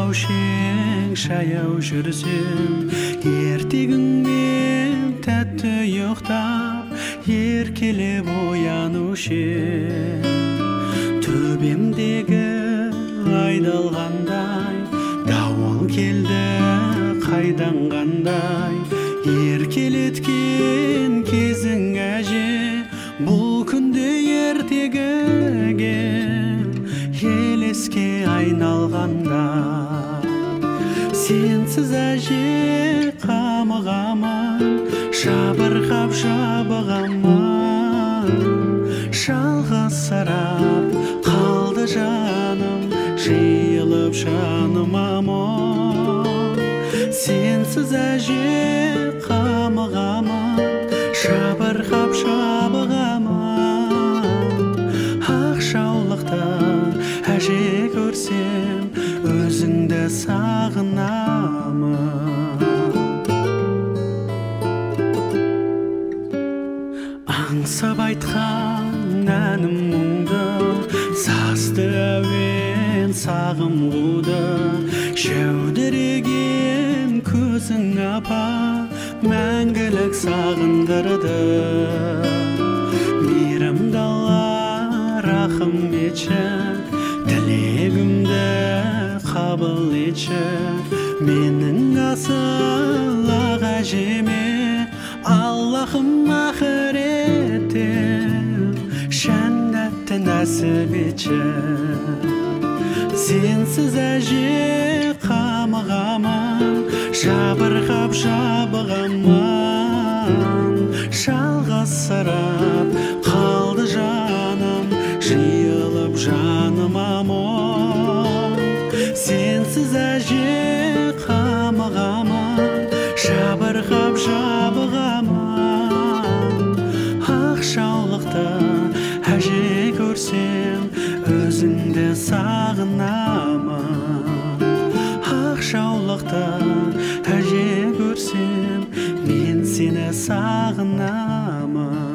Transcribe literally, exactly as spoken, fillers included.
таушең шаяу жүрсем, ертегіңмен тәтті ұйықтап, еркелеп оянушем. Төбемдегі айдалғандай, дауыл келді қайдан қандай. Еркелеткен кезің әже, бұл күнде ертегіге елеске айналғанда. Сенсіз әже қамығамын, жабырқап жабығамын. Жалғызсырап қалды жаным, жиылып жаныма мұң. Сенсіз әже қамығамын, жабырқап жабығамын. Ақ жаулықты әже көрсем, өзіңді сағынамын. Аңсап айтқан әнім мұңды, сазды әуен сағым қуды. Жәудіреген көзің апа, мәңгілік сағындырды. Мейірімді Алла рахым етші, тілегімді қабыл етші. Менің асыл ақ әжеме, Аллахым ақыретте жәннатты нәсіп етші. Сенсіз әже қамығамын, жабырқап жабығамын. Жалғызсырап қалды жаным, жиылып жаныма мұң. Сенсіз әже қамығамын, жабырқап жабығамын. Ақ жаулықты әже көрсем, өзіңді сағынамын. Ақ жаулықты әже көрсем, мен сені сағынамын.